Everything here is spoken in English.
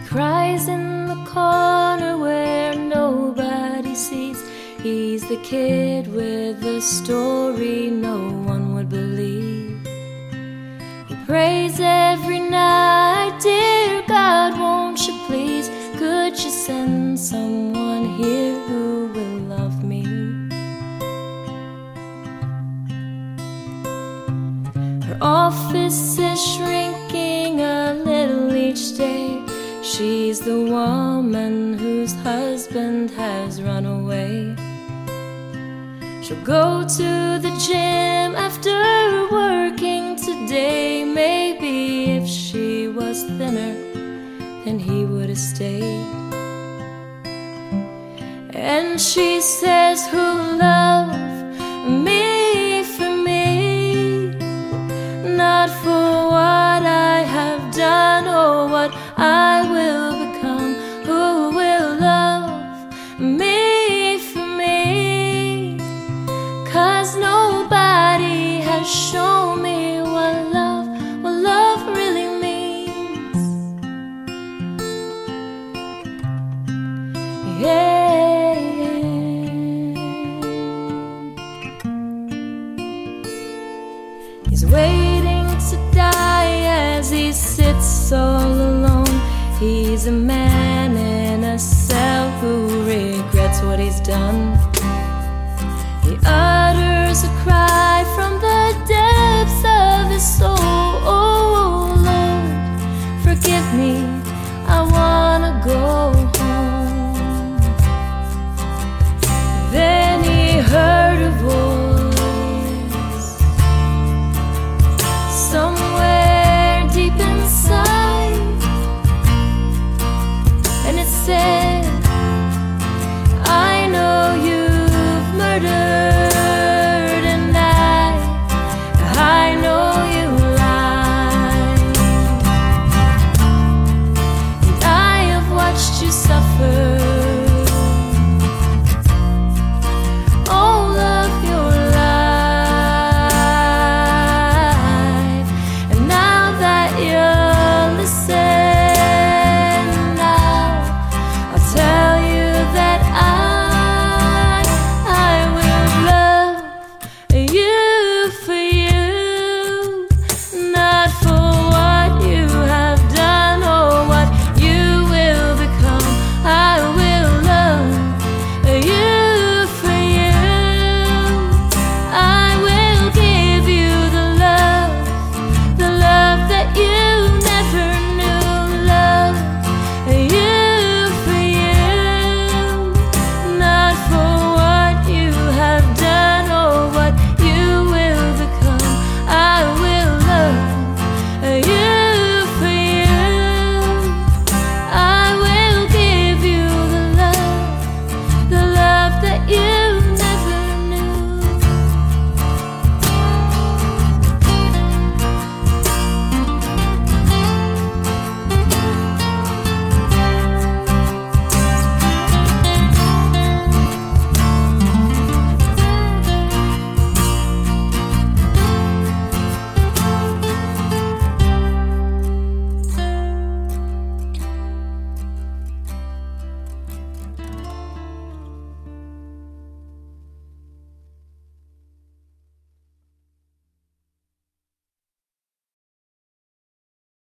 cries in the corner where nobody sees. He's the kid with a story no one would believe. He prays every night, dear God, won't you please, could you send someone here who will love me? Her office is shrinking a little each day. She's the woman whose husband has run away. She'll go to the gym after working today. Maybe if she was thinner, then he would have stayed. And she says, who'll love me for me, not for what I have done or what I will become. Who will love me for me? 'Cause nobody has shown me what love really means. Yeah. He's waiting to die as he sits all alone. He's a man in a cell who regrets what he's done.